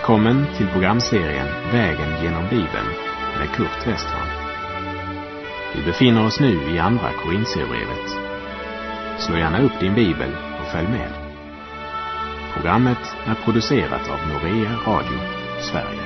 Välkommen till programserien Vägen genom Bibeln med Kurt Westman. Vi befinner oss nu i andra Korinthierbrevet. Slå gärna upp din bibel och följ med. Programmet är producerat av Norea Radio, Sverige.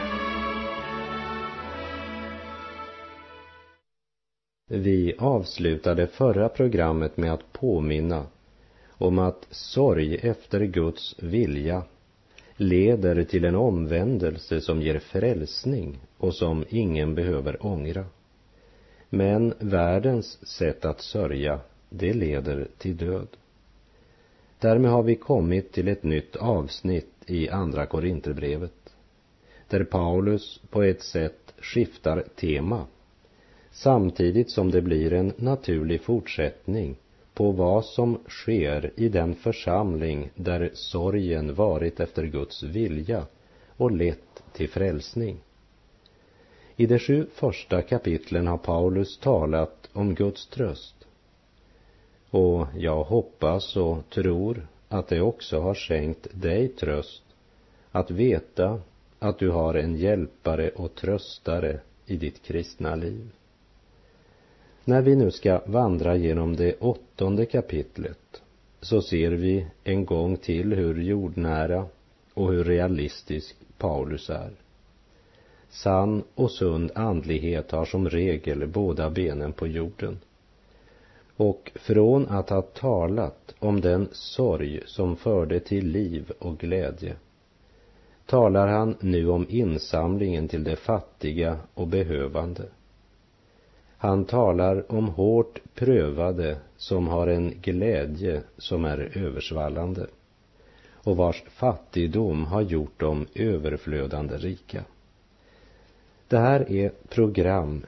Vi avslutade förra programmet med att påminna om att sorg efter Guds vilja leder till en omvändelse som ger frälsning och som ingen behöver ångra. Men världens sätt att sörja, det leder till död. Därmed har vi kommit till ett nytt avsnitt i andra Korinthierbrevet, där Paulus på ett sätt skiftar tema, samtidigt som det blir en naturlig fortsättning på vad som sker i den församling där sorgen varit efter Guds vilja och lett till frälsning. I de 7 första kapitlen har Paulus talat om Guds tröst. Och jag hoppas och tror att det också har skänkt dig tröst att veta att du har en hjälpare och tröstare i ditt kristna liv. När vi nu ska vandra genom det 8:e kapitlet så ser vi en gång till hur jordnära och hur realistisk Paulus är. Sann och sund andlighet har som regel båda benen på jorden. Och från att ha talat om den sorg som förde till liv och glädje talar han nu om insamlingen till de fattiga och behövande. Han talar om hårt prövade som har en glädje som är översvallande och vars fattigdom har gjort dem överflödande rika. Det här är program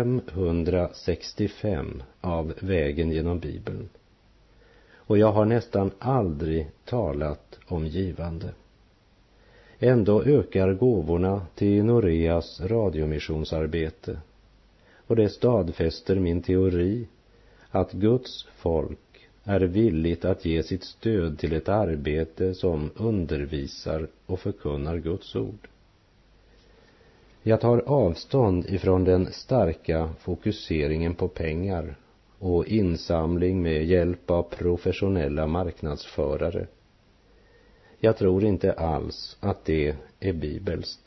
565 av Vägen genom Bibeln. Och jag har nästan aldrig talat om givande. Ändå ökar gåvorna till Noreas radiomissionsarbete. Och det stadfäster min teori att Guds folk är villigt att ge sitt stöd till ett arbete som undervisar och förkunnar Guds ord. Jag tar avstånd ifrån den starka fokuseringen på pengar och insamling med hjälp av professionella marknadsförare. Jag tror inte alls att det är bibelskt.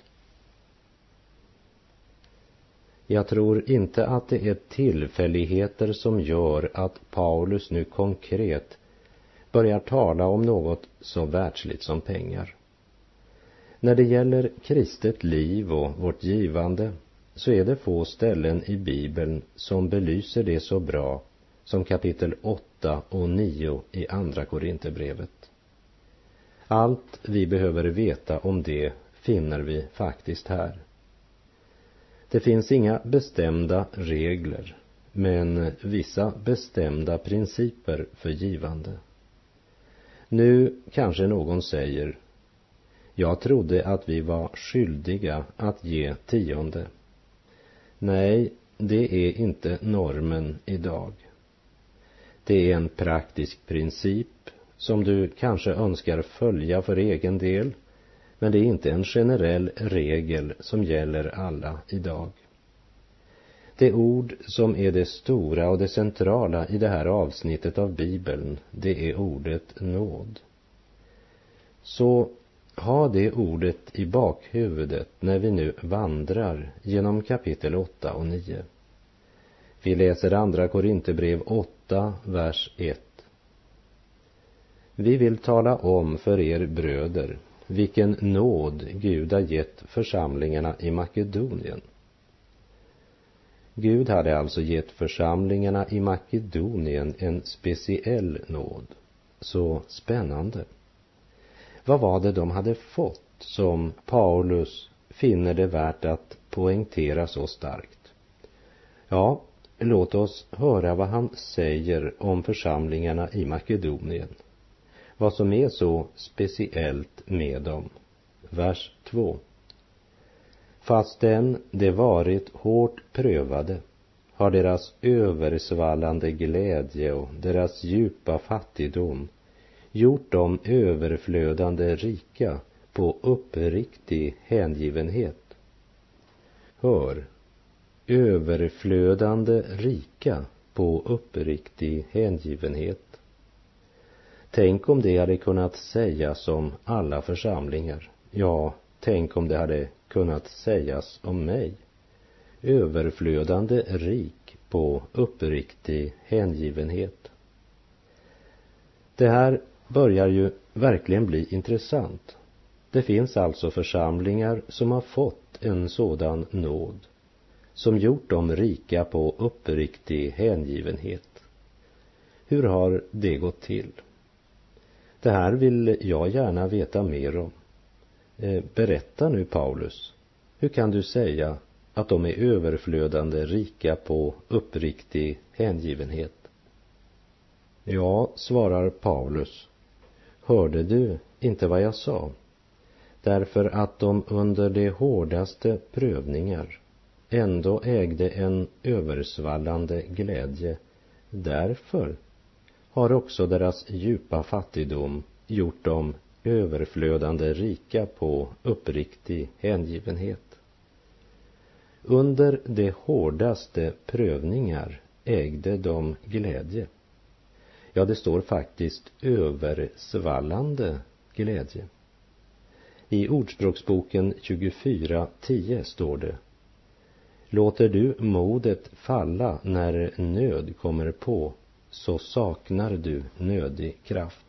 Jag tror inte att det är tillfälligheter som gör att Paulus nu konkret börjar tala om något så världsligt som pengar. När det gäller kristet liv och vårt givande så är det få ställen i Bibeln som belyser det så bra som kapitel 8 och 9 i andra Korinthierbrevet. Allt vi behöver veta om det finner vi faktiskt här. Det finns inga bestämda regler, men vissa bestämda principer för givande. Nu kanske någon säger: jag trodde att vi var skyldiga att ge 10:e. Nej, det är inte normen idag. Det är en praktisk princip som du kanske önskar följa för egen del, men det är inte en generell regel som gäller alla idag. Det ord som är det stora och det centrala i det här avsnittet av Bibeln, det är ordet nåd. Så ha det ordet i bakhuvudet när vi nu vandrar genom kapitel 8 och 9. Vi läser andra Korinthierbrev 8, vers 1. Vi vill tala om för er bröder vilken nåd Gud har gett församlingarna i Makedonien. Gud hade alltså gett församlingarna i Makedonien en speciell nåd. Så spännande. Vad var det de hade fått som Paulus finner det värt att poängtera så starkt? Ja, låt oss höra vad han säger om församlingarna i Makedonien. Vad som är så speciellt med dem. Vers 2. Fastän de varit hårt prövade har deras översvallande glädje och deras djupa fattigdom gjort dem överflödande rika på uppriktig hängivenhet. Hör, överflödande rika på uppriktig hängivenhet. Tänk om det hade kunnat sägas om alla församlingar. Ja, tänk om det hade kunnat sägas om mig. Överflödande rik på uppriktig hängivenhet. Det här börjar ju verkligen bli intressant. Det finns alltså församlingar som har fått en sådan nåd, som gjort dem rika på uppriktig hängivenhet. Hur har det gått till? Det här vill jag gärna veta mer om. Berätta nu, Paulus. Hur kan du säga att de är överflödande rika på uppriktig hängivenhet? Ja, svarar Paulus. Hörde du inte vad jag sa? Därför att de under de hårdaste prövningar ändå ägde en översvallande glädje. Därför har också deras djupa fattigdom gjort dem överflödande rika på uppriktig hängivenhet. Under de hårdaste prövningar ägde de glädje. Ja, det står faktiskt översvallande glädje. I Ordspråksboken 24:10 står det: låter du modet falla när nöd kommer på, så saknar du nödig kraft.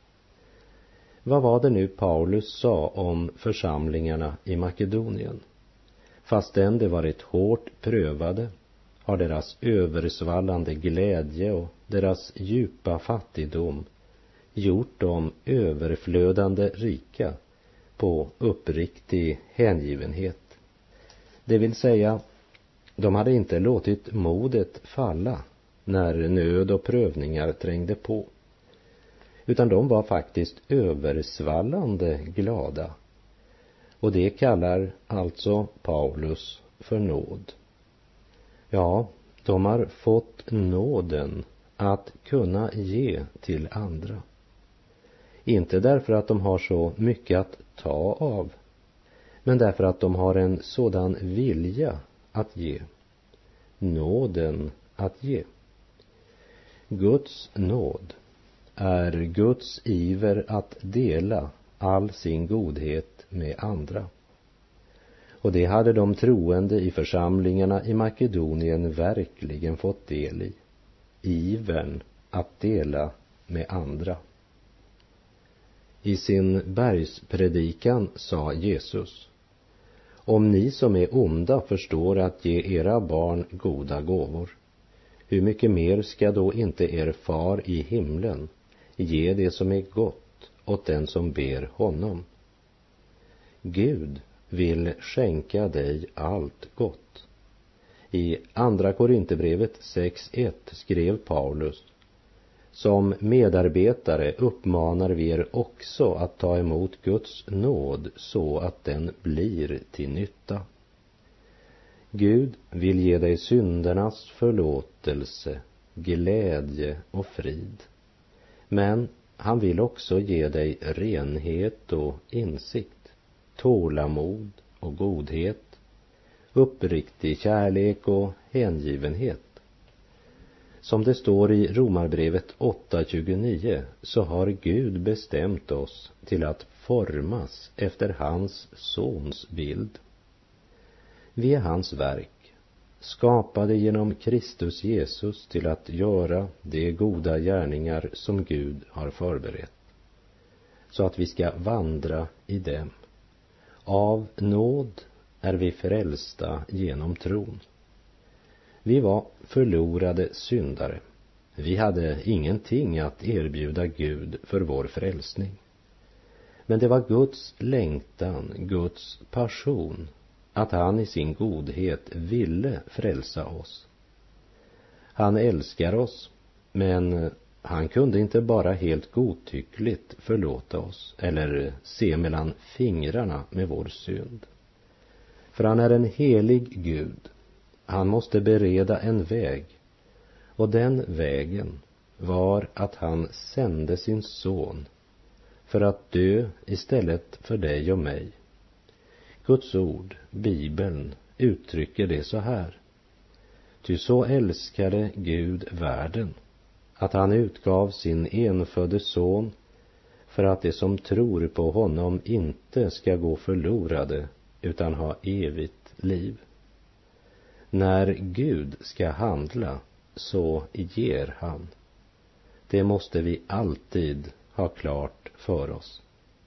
Vad var det nu Paulus sa om församlingarna i Makedonien? Fastän de varit hårt prövade har deras översvallande glädje och deras djupa fattigdom gjort dem överflödande rika på uppriktig hängivenhet. Det vill säga, de hade inte låtit modet falla när nöd och prövningar trängde på, utan de var faktiskt översvallande glada. Och det kallar alltså Paulus för nåd. Ja, de har fått nåden att kunna ge till andra. Inte därför att de har så mycket att ta av, men därför att de har en sådan vilja att ge. Nåden att ge. Guds nåd är Guds iver att dela all sin godhet med andra. Och det hade de troende i församlingarna i Makedonien verkligen fått del i. Ivern att dela med andra. I sin bergspredikan sa Jesus: om ni som är onda förstår att ge era barn goda gåvor, hur mycket mer ska då inte er far i himlen ge det som är gott åt den som ber honom? Gud vill skänka dig allt gott. I andra Korinthierbrevet 6:1 skrev Paulus: som medarbetare uppmanar vi er också att ta emot Guds nåd så att den blir till nytta. Gud vill ge dig syndernas förlåtelse, glädje och frid. Men han vill också ge dig renhet och insikt, tålamod och godhet, uppriktig kärlek och hängivenhet. Som det står i Romarbrevet 8:29 så har Gud bestämt oss till att formas efter hans sons bild. Vi är hans verk, skapade genom Kristus Jesus till att göra de goda gärningar som Gud har förberett, så att vi ska vandra i dem. Av nåd är vi frälsta genom tron. Vi var förlorade syndare. Vi hade ingenting att erbjuda Gud för vår frälsning. Men det var Guds längtan, Guds passion, att han i sin godhet ville frälsa oss. Han älskar oss, men han kunde inte bara helt godtyckligt förlåta oss eller se mellan fingrarna med vår synd. För han är en helig Gud. Han måste bereda en väg, och den vägen var att han sände sin son för att dö istället för dig och mig. Guds ord, Bibeln, uttrycker det så här: ty så älskade Gud världen, att han utgav sin enfödde son, för att de som tror på honom inte ska gå förlorade, utan ha evigt liv. När Gud ska handla, så ger han. Det måste vi alltid ha klart för oss.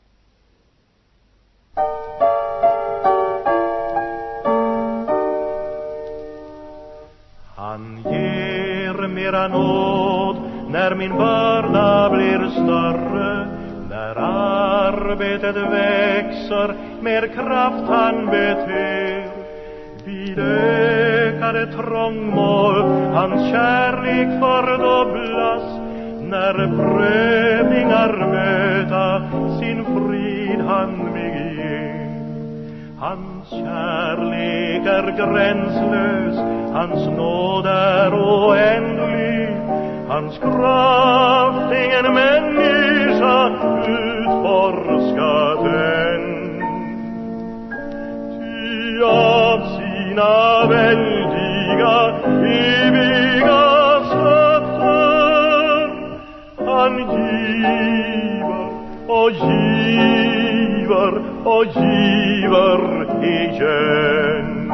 Han ger mera nåd när min börda blir större, när arbetet växer med kraft han beter. Vid ökade trångmål hans kärlek fördubblas, när prövningar möta sin frid han mig ger. Hans kärlek är gränslös, hans nåd är oändlig, hans kraft ingen människa utforskat än. Ty av sina väldiga, eviga skatter han giver och giver och giver igen.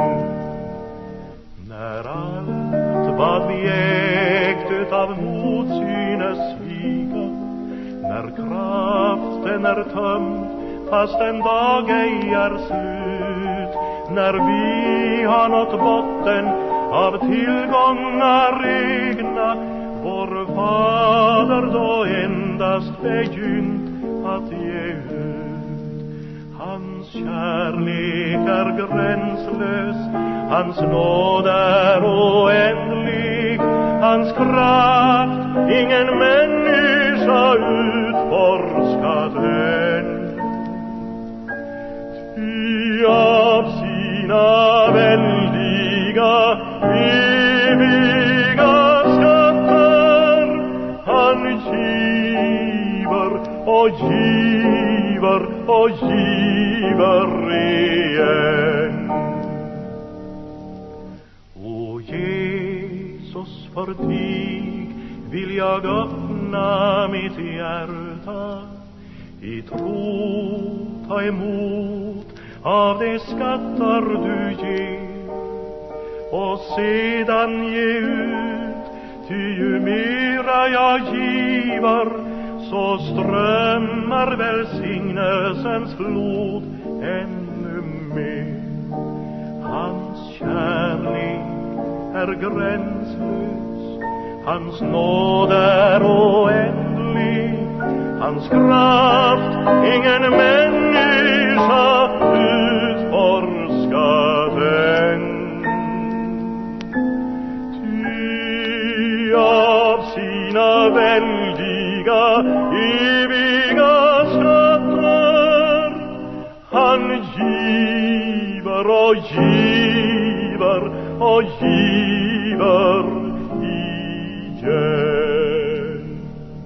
När allt vad vi ägt utav mod synes sviga, när kraften är tömd fast en dag ej är slut, när vi har nått botten av tillgångar egna, vår Fader då endast begynt att ge ut. Hans kärlek är gränslös, hans nåd är oändlig, hans kraft ingen människa utforskat än. Ty av sina väldiga, eviga skatter han giver och giver och giver igen. O Jesus, för dig vill jag öppna mitt hjärta, i tro ta emot av de skatter du ger, och sedan ge ut, ty ju mera jag giver, så strömmar välsignelsens flod ännu mer. Hans kärlek är gränslös, hans nåd är oändlig, hans kraft ingen människa utforskat än. Ty av sina väldiga, eviga skatter han giver och giver och giver igen.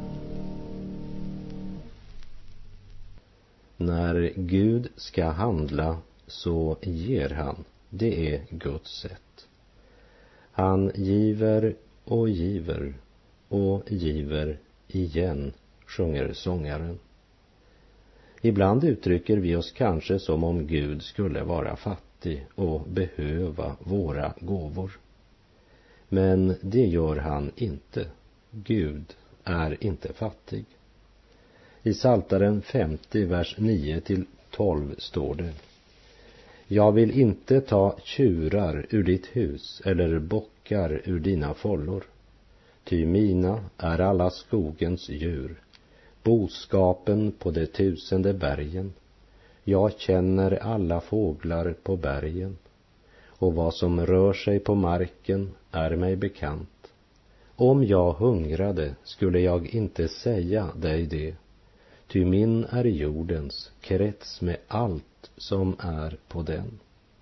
När Gud ska handla, så ger han. Det är Guds sätt. Han giver och giver och giver igen, sjunger sångaren. Ibland uttrycker vi oss kanske som om Gud skulle vara fattig och behöva våra gåvor. Men det gör han inte. Gud är inte fattig. I Psaltaren 50, vers 9-12 står det: jag vill inte ta tjurar ur ditt hus eller bockar ur dina fållor. Ty mina är alla skogens djur, boskapen på de 1000 bergen. Jag känner alla fåglar på bergen, och vad som rör sig på marken är mig bekant. Om jag hungrade skulle jag inte säga dig det, ty min är jordens krets med allt som är på den.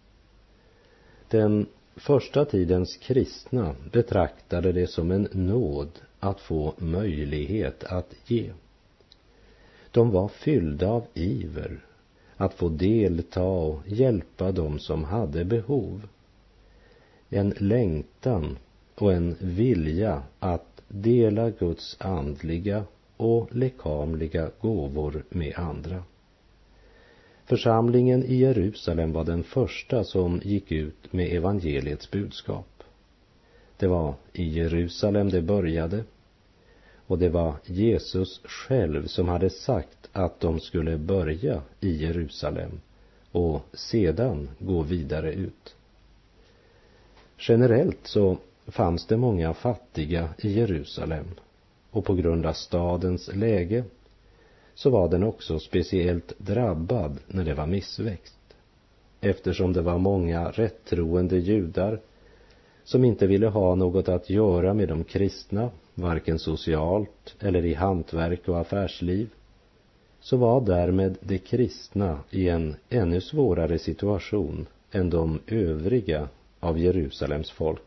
Den första tidens kristna betraktade det som en nåd att få möjlighet att ge. De var fyllda av iver att få delta och hjälpa dem som hade behov. En längtan och en vilja att dela Guds andliga och lekamliga gåvor med andra. Församlingen i Jerusalem var den första som gick ut med evangeliets budskap. Det var i Jerusalem det började, och det var Jesus själv som hade sagt att de skulle börja i Jerusalem och sedan gå vidare ut. Generellt så fanns det många fattiga i Jerusalem, och på grund av stadens läge så var den också speciellt drabbad när det var missväxt, eftersom det var många rättroende judar som inte ville ha något att göra med de kristna, varken socialt eller i hantverk och affärsliv. Så var därmed de kristna i en ännu svårare situation än de övriga av Jerusalems folk.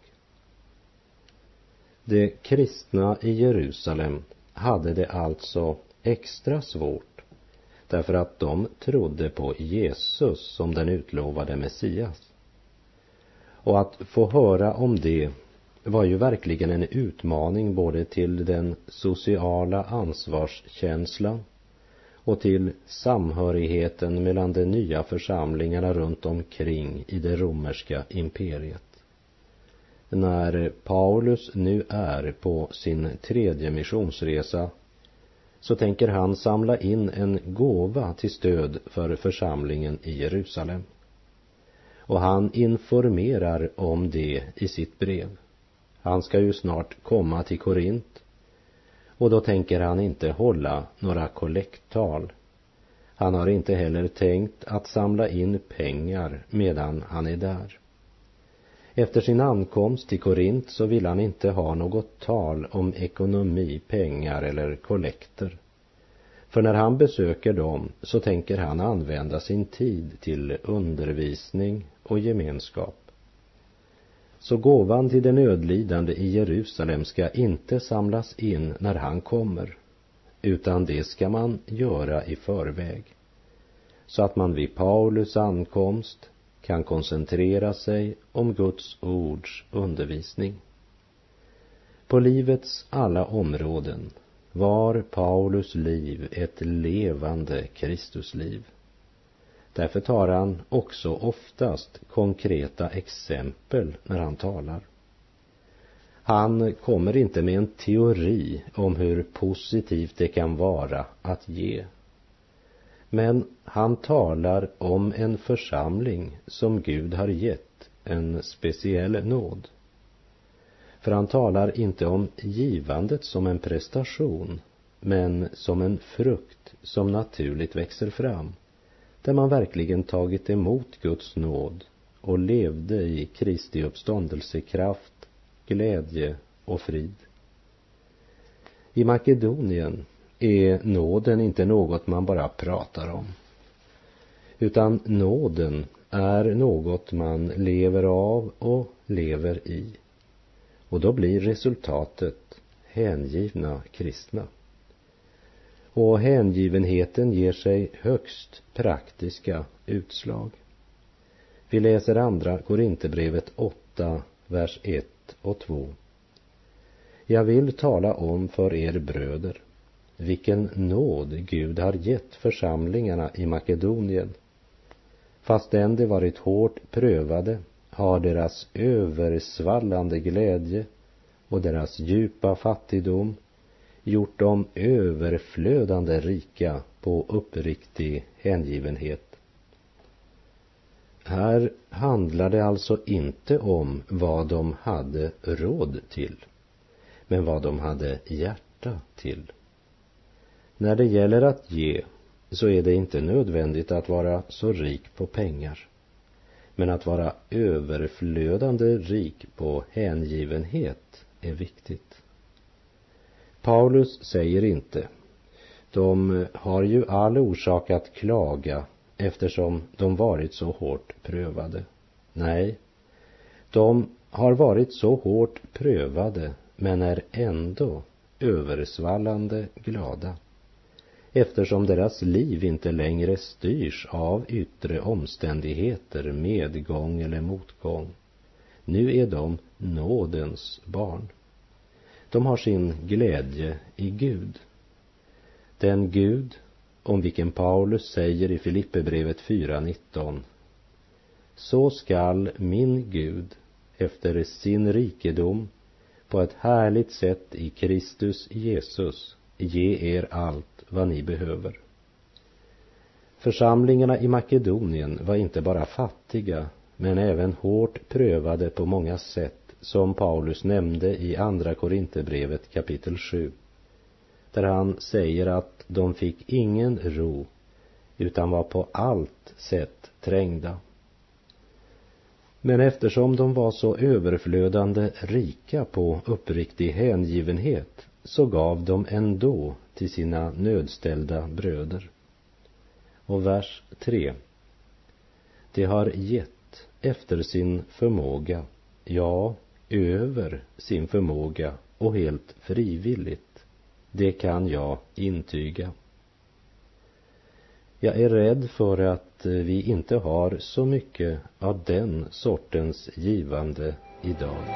De kristna i Jerusalem hade det alltså extra svårt därför att de trodde på Jesus som den utlovade Messias. Och att få höra om det var ju verkligen en utmaning både till den sociala ansvarskänslan och till samhörigheten mellan de nya församlingarna runt omkring i det romerska imperiet. När Paulus nu är på sin 3:e missionsresa så tänker han samla in en gåva till stöd för församlingen i Jerusalem. Och han informerar om det i sitt brev. Han ska ju snart komma till Korint, och då tänker han inte hålla några kollekttal. Han har inte heller tänkt att samla in pengar medan han är där. Efter sin ankomst till Korint så vill han inte ha något tal om ekonomi, pengar eller kollekter. För när han besöker dem så tänker han använda sin tid till undervisning och gemenskap. Så gåvan till den nödlidande i Jerusalem ska inte samlas in när han kommer, utan det ska man göra i förväg, så att man vid Paulus ankomst kan koncentrera sig om Guds ords undervisning. På livets alla områden var Paulus liv ett levande Kristusliv. Därför tar han också oftast konkreta exempel när han talar. Han kommer inte med en teori om hur positivt det kan vara att ge. Men han talar om en församling som Gud har gett en speciell nåd. För han talar inte om givandet som en prestation, men som en frukt som naturligt växer fram, där man verkligen tagit emot Guds nåd och levde i Kristi uppståndelsekraft, glädje och frid. I Makedonien är nåden inte något man bara pratar om, utan nåden är något man lever av och lever i. Och då blir resultatet hängivna kristna. Och hängivenheten ger sig högst praktiska utslag. Vi läser andra Korinthierbrevet 8, vers 1 och 2. Jag vill tala om för er bröder vilken nåd Gud har gett församlingarna i Makedonien. Fastän de varit hårt prövade har deras översvallande glädje och deras djupa fattigdom gjort dem överflödande rika på uppriktig hängivenhet. Här handlar det alltså inte om vad de hade råd till, men vad de hade hjärta till. När det gäller att ge så är det inte nödvändigt att vara så rik på pengar, men att vara överflödande rik på hängivenhet är viktigt. Paulus säger inte, de har ju all orsak att klaga eftersom de varit så hårt prövade. Nej, de har varit så hårt prövade men är ändå översvallande glada. eftersom deras liv inte längre styrs av yttre omständigheter, medgång eller motgång. Nu är de nådens barn. De har sin glädje i Gud. Den Gud om vilken Paulus säger i Filipperbrevet 4:19: så skall min Gud efter sin rikedom på ett härligt sätt i Kristus Jesus ge er allt vad ni behöver. Församlingarna i Makedonien var inte bara fattiga, men även hårt prövade på många sätt, som Paulus nämnde i andra Korinthierbrevet kapitel 7, där han säger att de fick ingen ro utan var på allt sätt trängda. Men eftersom de var så överflödande rika på uppriktig hängivenhet, så gav de ändå till sina nödställda bröder. Och vers 3: de har gett efter sin förmåga, ja, över sin förmåga och helt frivilligt. Det kan jag intyga. Jag är rädd för att vi inte har så mycket av den sortens givande idag.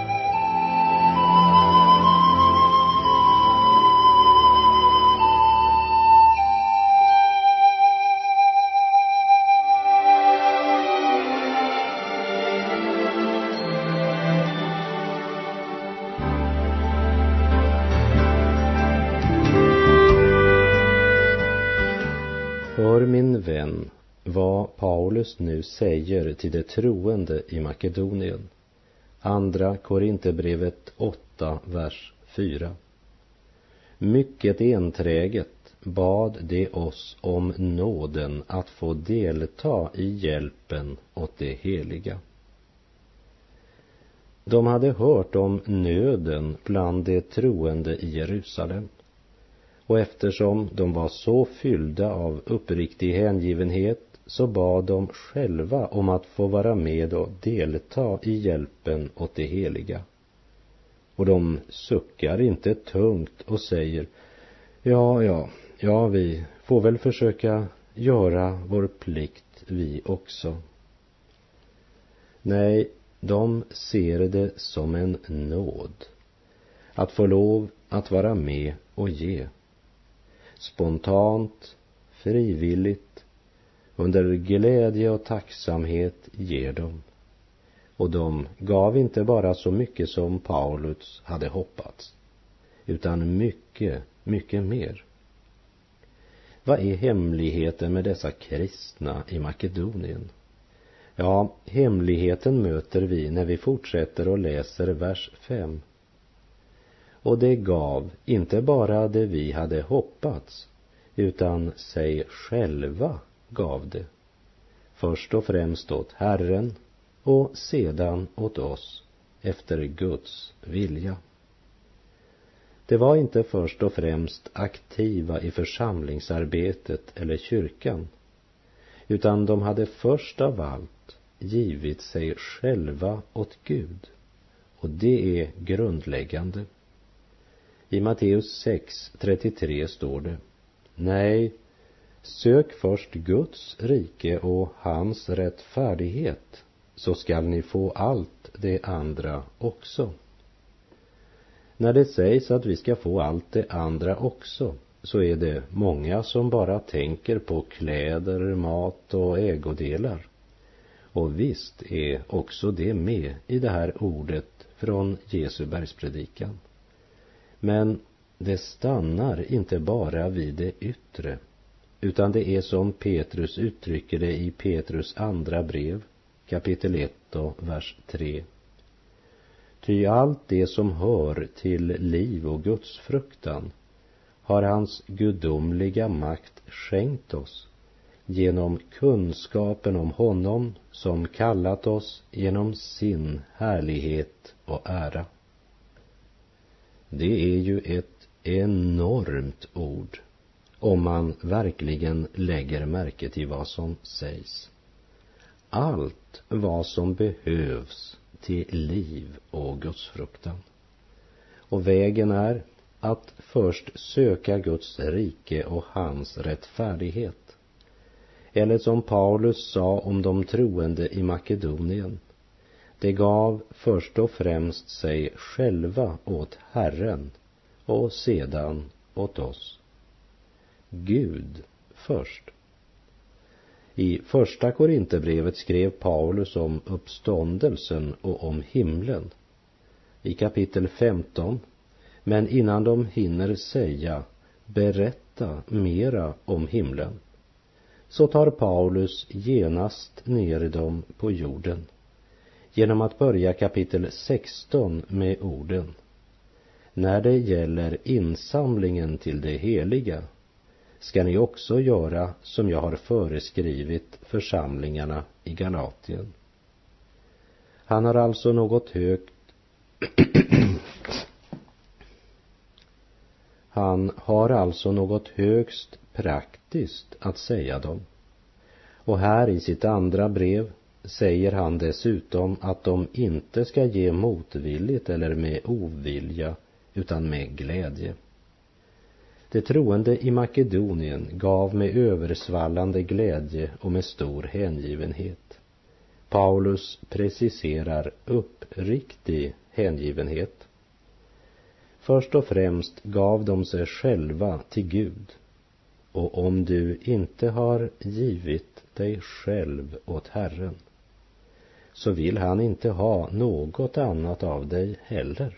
För min vän, vad Paulus nu säger till de troende i Makedonien. Andra Korinthierbrevet 8, vers 4. Mycket enträget bad de oss om nåden att få delta i hjälpen åt det heliga. De hade hört om nöden bland de troende i Jerusalem. Och eftersom de var så fyllda av uppriktig hängivenhet, så bad de själva om att få vara med och delta i hjälpen åt det heliga. Och de suckar inte tungt och säger: ja, vi får väl försöka göra vår plikt vi också. Nej, de ser det som en nåd att få lov att vara med och ge. Spontant, frivilligt, under glädje och tacksamhet ger de. Och de gav inte bara så mycket som Paulus hade hoppats, utan mycket, mycket mer. Vad är hemligheten med dessa kristna i Makedonien? Ja, hemligheten möter vi när vi fortsätter och läser vers 5. Och det gav inte bara det vi hade hoppats, utan sig själva gav det. Först och främst åt Herren och sedan åt oss efter Guds vilja. Det var inte först och främst aktiva i församlingsarbetet eller kyrkan, utan de hade först av allt givit sig själva åt Gud. Och det är grundläggande. I Matteus 6:33 står det: nej, sök först Guds rike och hans rättfärdighet, så skall ni få allt det andra också. När det sägs att vi ska få allt det andra också, så är det många som bara tänker på kläder, mat och ägodelar. Och visst är också det med i det här ordet från Jesu bergspredikan. Men det stannar inte bara vid det yttre, utan det är som Petrus uttrycker det i Petrus andra brev, kapitel 1 och vers 3. Ty allt det som hör till liv och Guds fruktan har hans gudomliga makt skänkt oss genom kunskapen om honom som kallat oss genom sin härlighet och ära. Det är ju ett enormt ord om man verkligen lägger märke till vad som sägs. Allt vad som behövs till liv och gudsfruktan. Och vägen är att först söka Guds rike och hans rättfärdighet. Eller som Paulus sa om de troende i Makedonien, de gav först och främst sig själva åt Herren och sedan åt oss. Gud först. I första Korinthierbrevet skrev Paulus om uppståndelsen och om himlen. I kapitel 15, men innan de hinner säga, berätta mera om himlen, så tar Paulus genast ner dem på jorden, genom att börja kapitel 16 med orden: när det gäller insamlingen till det heliga ska ni också göra som jag har föreskrivit församlingarna i Galatien. Han har alltså något högt Han har alltså något högst praktiskt att säga dem. Och här i sitt andra brev säger han dessutom att de inte ska ge motvilligt eller med ovilja, utan med glädje. De troende i Makedonien gav med översvallande glädje och med stor hängivenhet. Paulus preciserar uppriktig hängivenhet. Först och främst gav de sig själva till Gud. Och om du inte har givit dig själv åt Herren, så vill han inte ha något annat av dig heller.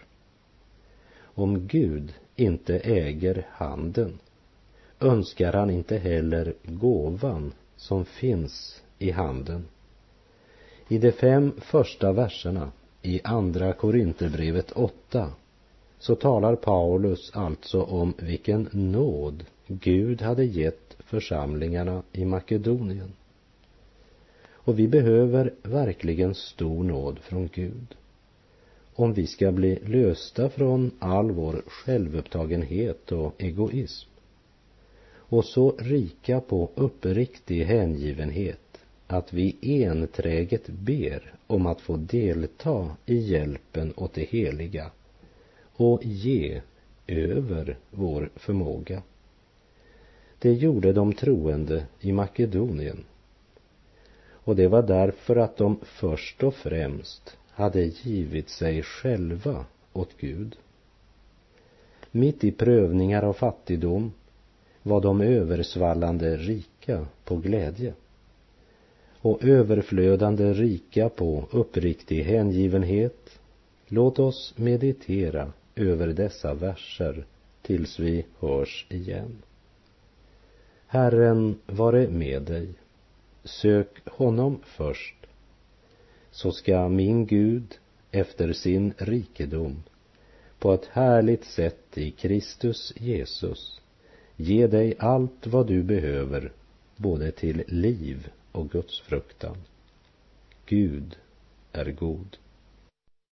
Om Gud inte äger handen, önskar han inte heller gåvan som finns i handen. I de 5 första verserna i andra Korinthierbrevet 8 så talar Paulus alltså om vilken nåd Gud hade gett församlingarna i Makedonien. Och vi behöver verkligen stor nåd från Gud, om vi ska bli lösta från all vår självupptagenhet och egoism, och så rika på uppriktig hängivenhet att vi enträget ber om att få delta i hjälpen åt det heliga och ge över vår förmåga. Det gjorde de troende i Makedonien, och det var därför att de först och främst hade givit sig själva åt Gud. Mitt i prövningar och fattigdom var de översvallande rika på glädje och överflödande rika på uppriktig hängivenhet. Låt oss meditera över dessa verser tills vi hörs igen. Herren vare med dig. Sök honom först, så ska min Gud efter sin rikedom på ett härligt sätt i Kristus Jesus ge dig allt vad du behöver, både till liv och Guds fruktan. Gud är god.